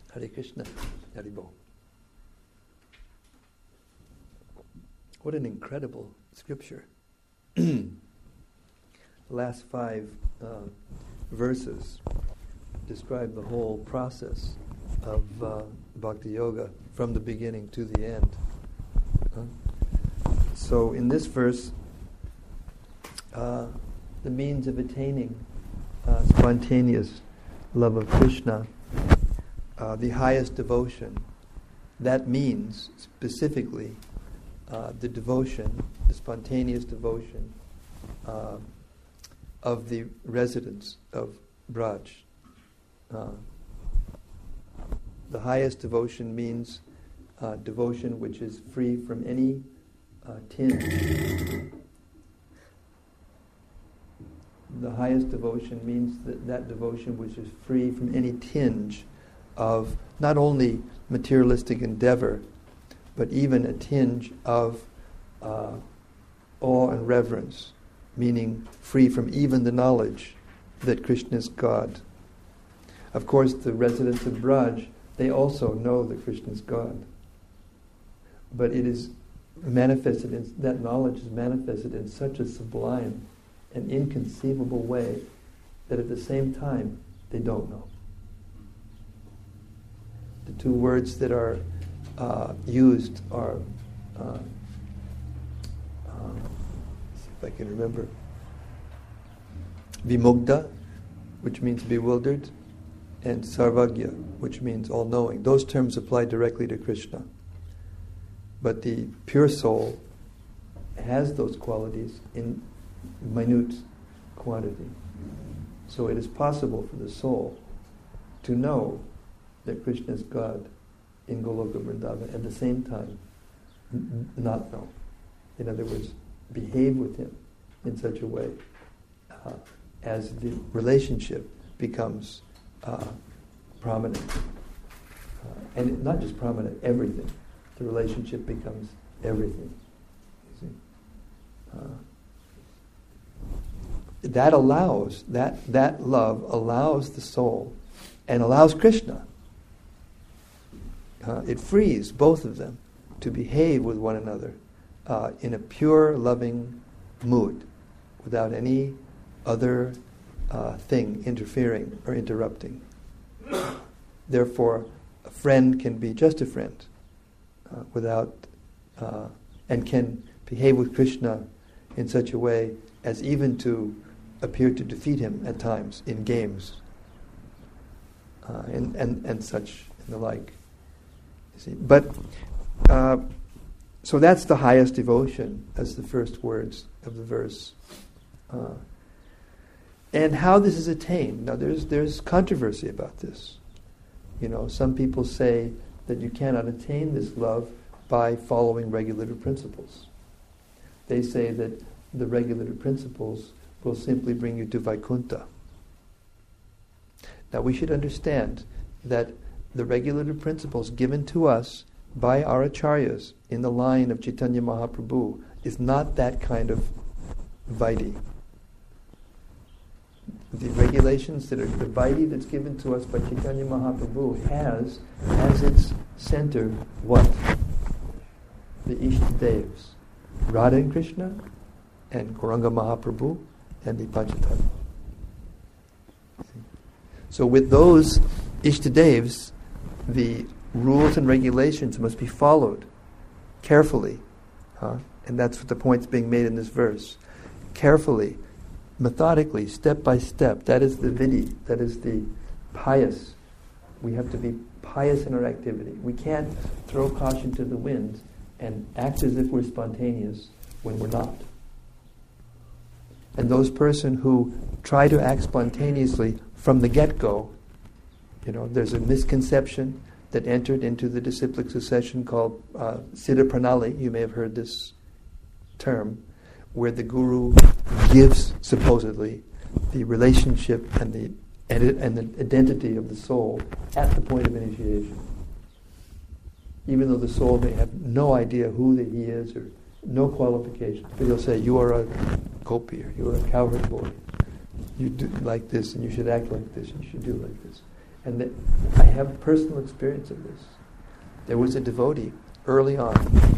Hare Krishna, Hare Bol. What an incredible scripture. The last 5 verses describe the whole process of Bhakti Yoga from the beginning to the end. So in this verse, the means of attaining spontaneous love of Krishna, the highest devotion, that means specifically the devotion, the spontaneous devotion of the residents of Braj. The highest devotion means devotion which is free from any tinge. The highest devotion means that devotion which is free from any tinge of not only materialistic endeavor, but even a tinge of awe and reverence, meaning free from even the knowledge that Krishna is God. Of course, the residents of Braj, they also know that Krishna is God. But it is manifested that knowledge is manifested in such a sublime and inconceivable way that at the same time they don't know. The 2 words that are used are, see if I can remember, Vimugdha, which means bewildered, and Sarvagya, which means all-knowing. Those terms apply directly to Krishna. But the pure soul has those qualities in minute quantity. So it is possible for the soul to know that Krishna is God in Goloka Vrindavan, at the same time not know. In other words, behave with him in such a way as the relationship becomes prominent. And not just prominent, everything. The relationship becomes everything. You see? That allows, that love allows the soul and allows Krishna. It frees both of them to behave with one another in a pure, loving mood, without any other thing interfering or interrupting. Therefore, a friend can be just a friend, without and can behave with Krishna in such a way as even to appear to defeat him at times in games, and such and the like. You see, but so that's the highest devotion, as the first words of the verse. And how this is attained. Now, there's controversy about this. You know, some people say that you cannot attain this love by following regulative principles. They say that the regulative principles will simply bring you to Vaikuntha. Now, we should understand that the regulative principles given to us by our acharyas in the line of Chaitanya Mahaprabhu is not that kind of vaidhi. The regulations that are the vaidhi that's given to us by Chaitanya Mahaprabhu has as its center what? The Ishtadevas, Radha and Krishna, and Gauranga Mahaprabhu, and the Panchatattva. So with those Ishtadevas, the rules and regulations must be followed carefully. And that's what the point's being made in this verse. Carefully, methodically, step by step. That is the vidhi, that is the pious. We have to be pious in our activity. We can't throw caution to the wind and act as if we're spontaneous when we're not. And those persons who try to act spontaneously from the get-go, you know, there's a misconception that entered into the disciplic succession called Siddha Pranali. You may have heard this term, where the guru gives, supposedly, the relationship and the identity of the soul at the point of initiation. Even though the soul may have no idea who that he is or no qualifications, but he'll say, you are a gopi, or you are a cowherd boy. You do like this, and you should act like this, and you should do like this. And I have personal experience of this. There was a devotee early on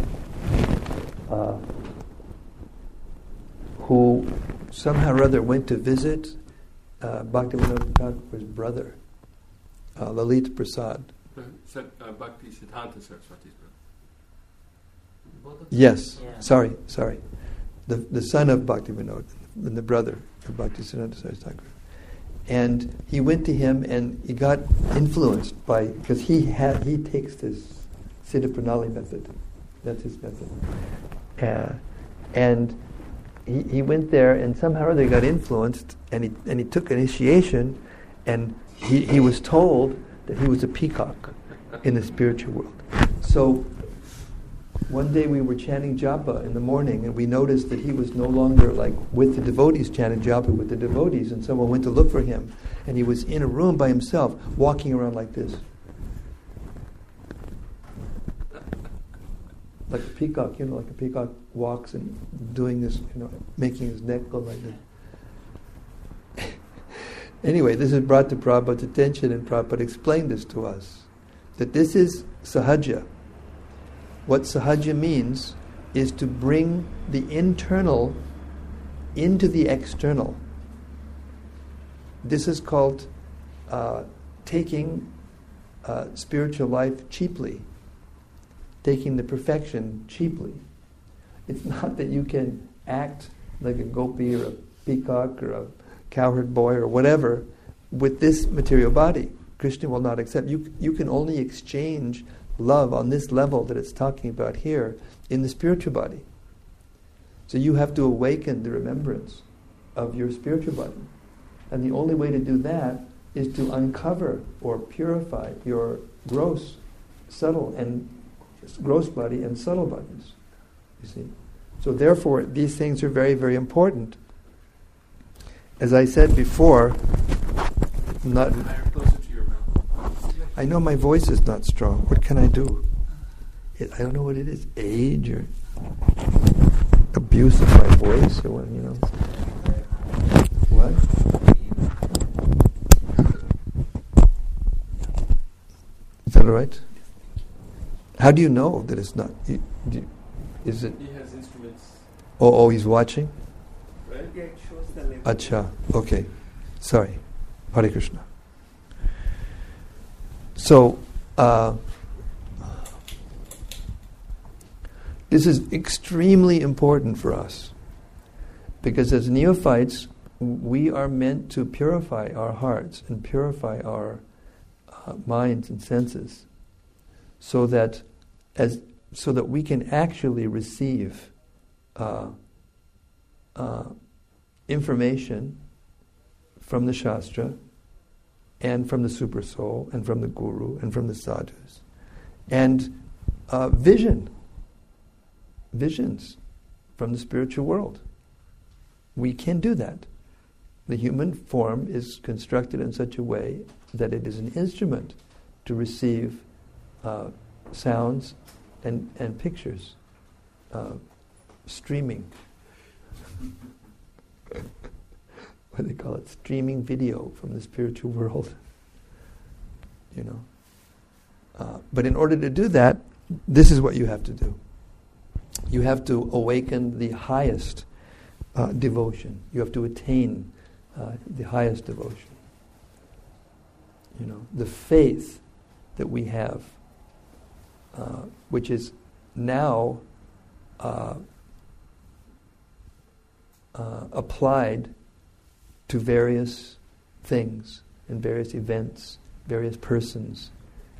who somehow or other went to visit Bhaktivinoda Thakur's brother, Lalit Prasad. Bhakti Siddhanta Saraswati's brother. Yes, sorry. The son of Bhaktivinoda and the brother of Bhakti Siddhanta Saraswati Thakur. And he went to him and he got influenced by, because he takes this Siddha Pranali method. That's his method. And he went there and somehow or other got influenced and he took initiation and he was told that he was a peacock in the spiritual world. So one day we were chanting japa in the morning and we noticed that he was no longer like with the devotees chanting japa with the devotees, and someone went to look for him and he was in a room by himself walking around like this. Like a peacock, like a peacock walks and doing this, making his neck go like this. Anyway, this is brought to Prabhupada's attention and Prabhupada explained this to us, that this is sahaja. What sahaja means is to bring the internal into the external. This is called taking spiritual life cheaply, taking the perfection cheaply. It's not that you can act like a gopi or a peacock or a cowherd boy or whatever with this material body. Krishna will not accept. You can only exchange love on this level that it's talking about here in the spiritual body. So you have to awaken the remembrance of your spiritual body. And the only way to do that is to uncover or purify your gross body and subtle bodies. You see? So therefore, these things are very, very important. As I said before, I know my voice is not strong. What can I do? I don't know what it is. Age or abuse of my voice or what, What? Is that all right? How do you know that it's not? Is it? He has instruments. Oh, he's watching? Right? Yeah, it shows the level. Acha, okay. Sorry. Hare Krishna. So, this is extremely important for us because as neophytes, we are meant to purify our hearts and purify our minds and senses so that we can actually receive information from the Shastra and from the Super Soul and from the Guru and from the Sadhus. And visions from the spiritual world. We can do that. The human form is constructed in such a way that it is an instrument to receive sounds and pictures, streaming. What they call it, streaming video from the spiritual world. But in order to do that, this is what you have to do. You have to awaken the highest devotion. You have to attain the highest devotion. The faith that we have, which is now applied to various things and various events, various persons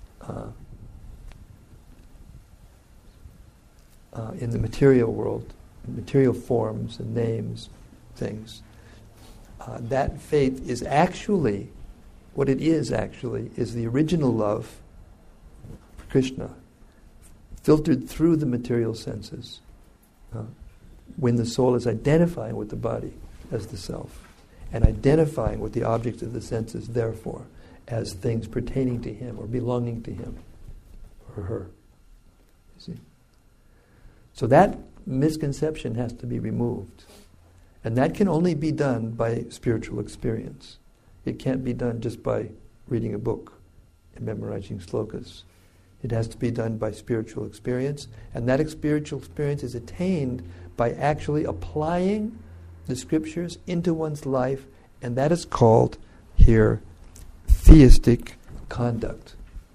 in the material world, material forms and names, things. That faith is actually, what it is actually, is the original love for Krishna, filtered through the material senses, when the soul is identifying with the body as the self, and identifying with the objects of the senses, therefore, as things pertaining to him or belonging to him or her. You see? So that misconception has to be removed. And that can only be done by spiritual experience. It can't be done just by reading a book. and memorizing slokas. It has to be done by spiritual experience, and that spiritual experience is attained by actually applying the scriptures into one's life, and that is called here theistic conduct.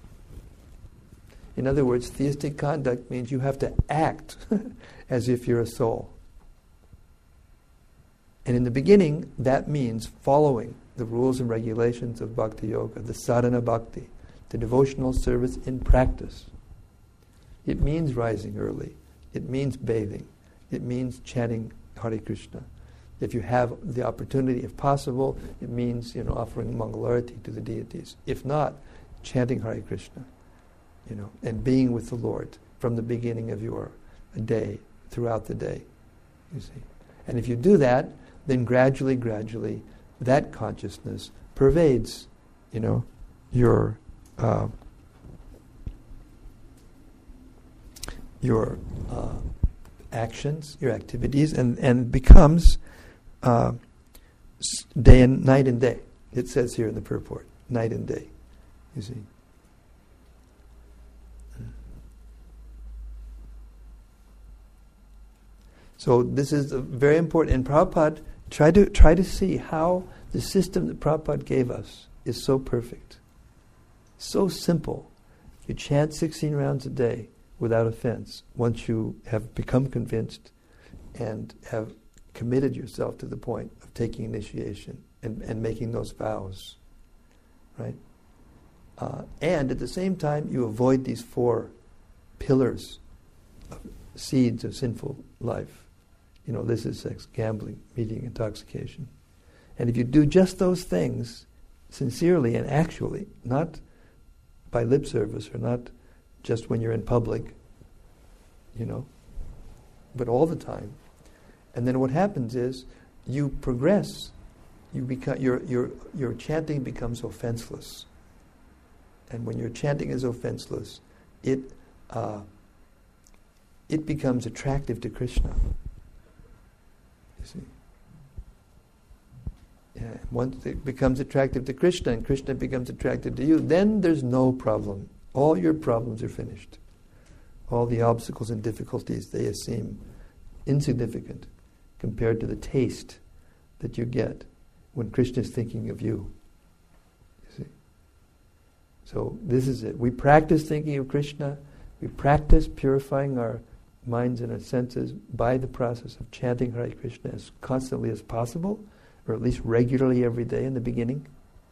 In other words, theistic conduct means you have to act as if you're a soul. And in the beginning, that means following the rules and regulations of Bhakti Yoga, the sadhana bhakti, the devotional service in practice. It means rising early. It means bathing. It means chanting Hare Krishna. If you have the opportunity, if possible, it means offering Mangalarati to the deities. If not, chanting Hare Krishna, and being with the Lord from the beginning of your day, throughout the day, you see. And if you do that, then gradually, that consciousness pervades, your actions, your activities, and becomes night and day. It says here in the purport, night and day. You see. So this is very important. And Prabhupada try to see how the system that Prabhupada gave us is so perfect, so simple. You chant 16 rounds a day without offense once you have become convinced and have committed yourself to the point of taking initiation and making those vows, right? And at the same time, you avoid these 4 pillars of seeds of sinful life. Illicit sex, gambling, meeting, intoxication. And if you do just those things sincerely and actually, not by lip service or not just when you're in public, but all the time. And then what happens is you progress. You become your chanting becomes offenseless. And when your chanting is offenseless, it becomes attractive to Krishna. You see. Yeah, once it becomes attractive to Krishna and Krishna becomes attracted to you, then there's no problem. All your problems are finished. All the obstacles and difficulties, they seem insignificant compared to the taste that you get when Krishna is thinking of you. You see. So this is it. We practice thinking of Krishna. We practice purifying our minds and our senses by the process of chanting Hare Krishna as constantly as possible, or at least regularly every day in the beginning.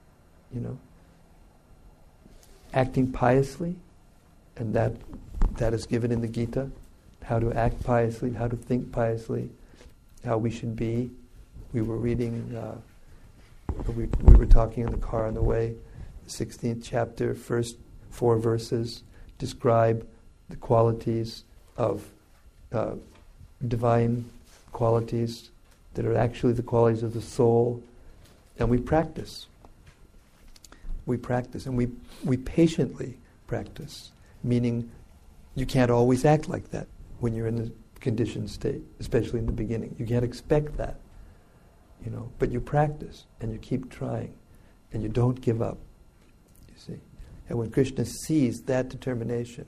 Acting piously, and that is given in the Gita, how to act piously, how to think piously, how we should be. We were reading, we were talking in the car on the way, the 16th chapter, first 4 verses describe the qualities of divine qualities that are actually the qualities of the soul, and we practice. We practice, and we patiently practice, meaning you can't always act like that when you're in the conditioned state, especially in the beginning. You can't expect that, but you practice, and you keep trying, and you don't give up, you see. And when Krishna sees that determination,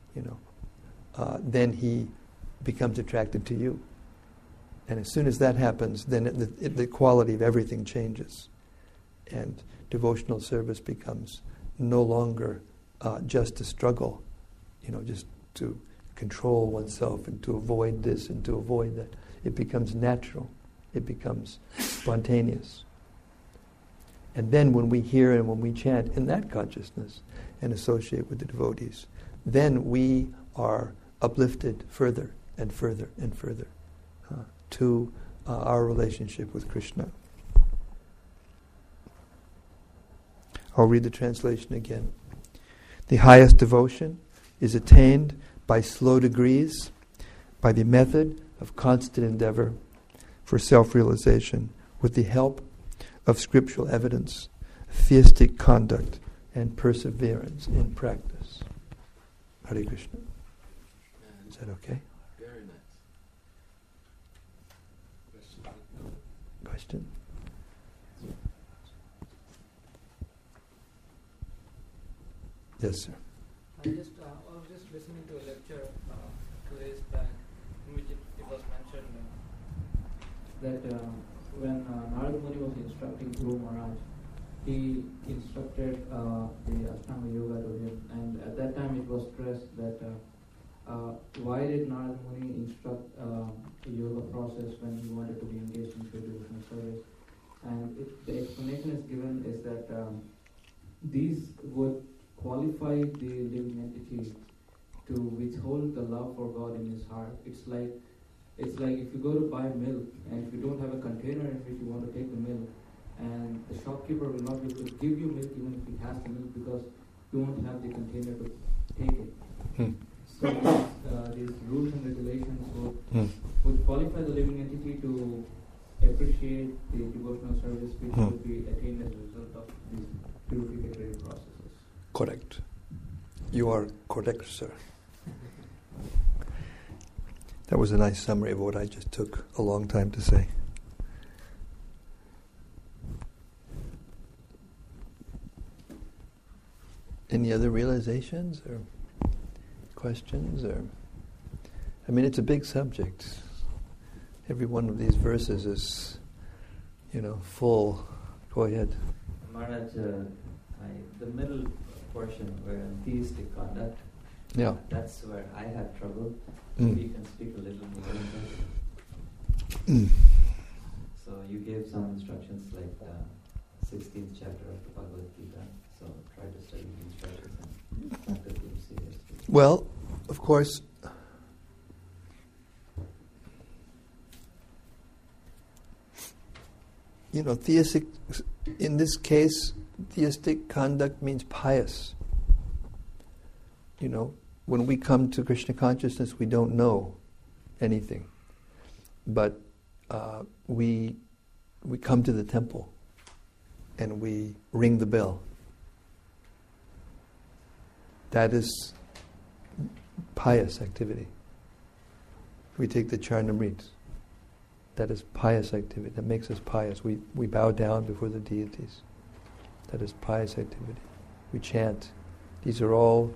then he becomes attracted to you. And as soon as that happens, then the quality of everything changes. And devotional service becomes no longer just a struggle, just to control oneself and to avoid this and to avoid that. It becomes natural. It becomes spontaneous. And then when we hear and when we chant in that consciousness and associate with the devotees, then we are uplifted further and further and further to our relationship with Krishna. I'll read the translation again. The highest devotion is attained by slow degrees, by the method of constant endeavor for self-realization, with the help of scriptural evidence, theistic conduct, and perseverance in practice. Hare Krishna. Is that okay? Very nice. Question? Yes, sir. I was just listening to a lecture 2 days back in which it was mentioned that when Narada Muni was instructing Guru Maharaj, he instructed the Ashtanga Yoga to him, and at that time it was stressed that why did Narada Muni instruct the yoga process when he wanted to be engaged in devotional service? And the explanation is given is that these would qualify the living entity to withhold the love for God in his heart. It's like if you go to buy milk and if you don't have a container in which you want to take the milk, and the shopkeeper will not be able to give you milk even if he has the milk because you won't have the container to take it. So these rules and regulations would qualify the living entity to appreciate the devotional service which will be attained as a result of these purificatory processes. Correct. You are correct, sir. That was a nice summary of what I just took a long time to say. Any other realizations or questions? I mean, it's a big subject. Every one of these verses is, full. Go ahead. Maharaj, the middle portion where theistic conduct, that's where I have trouble. Maybe you can speak a little more on that. So you gave some instructions like the 16th chapter of the Bhagavad Gita. So try to study the instructions and practice them seriously. Well, of course, theistic, in this case, theistic conduct means pious. When we come to Krishna consciousness, we don't know anything. But we come to the temple and we ring the bell. That is pious activity. We take the Charnamrit. That is pious activity. That makes us pious. We bow down before the deities. That is pious activity. We chant. These are all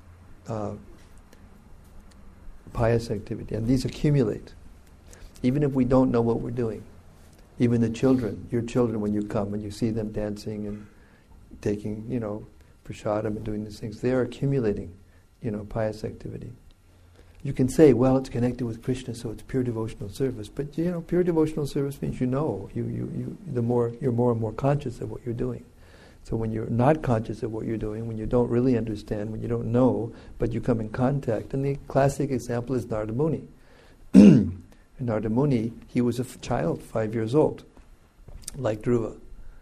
pious activity. And these accumulate. Even if we don't know what we're doing. Even the children, your children, when you come and you see them dancing and taking, prasadam and doing these things, they are accumulating, pious activity. You can say, well, it's connected with Krishna, so it's pure devotional service. But pure devotional service means you're more and more conscious of what you're doing. So when you're not conscious of what you're doing, when you don't really understand, when you don't know, but you come in contact, and the classic example is Narada Muni. Narada Muni, he was a child, 5 years old, like Dhruva,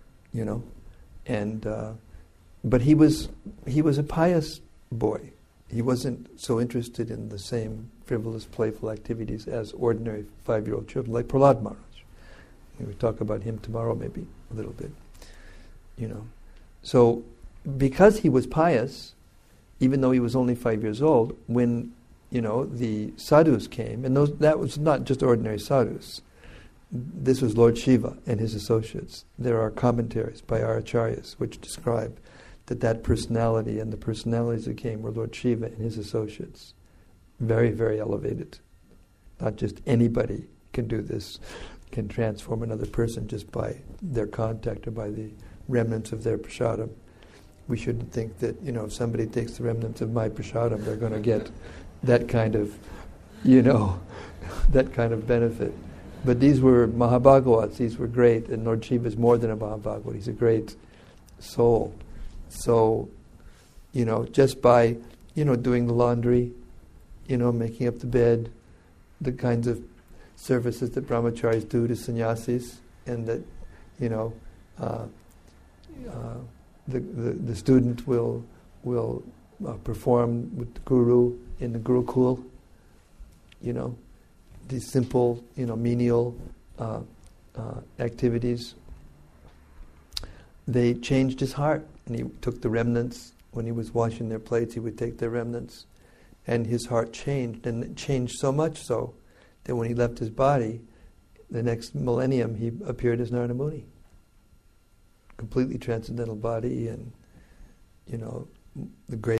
and but he was a pious boy. He wasn't so interested in the same frivolous, playful activities as ordinary 5-year-old children, like Prahlad Maharaj. We will talk about him tomorrow, maybe a little bit. So because he was pious, even though he was only 5 years old, when the sadhus came, and that was not just ordinary sadhus. This was Lord Shiva and his associates. There are commentaries by our acharyas which describe that personality and the personalities that came were Lord Shiva and his associates. Very, very elevated. Not just anybody can do this, can transform another person just by their contact or by the remnants of their prasadam. We shouldn't think that, if somebody takes the remnants of my prasadam, they're going to get that kind of, that kind of benefit. But these were Mahabhagavats, these were great, and Lord Shiva is more than a Mahabhagavat, he's a great soul. So, just by, doing the laundry, making up the bed, the kinds of services that brahmacharis do to sannyasis, and that, the student will perform with the guru in the gurukul, these simple, menial activities. They changed his heart, and he took the remnants. When he was washing their plates, he would take their remnants, and his heart changed, and it changed so much so that when he left his body, the next millennium, he appeared as Narada Muni. Completely transcendental body, and the great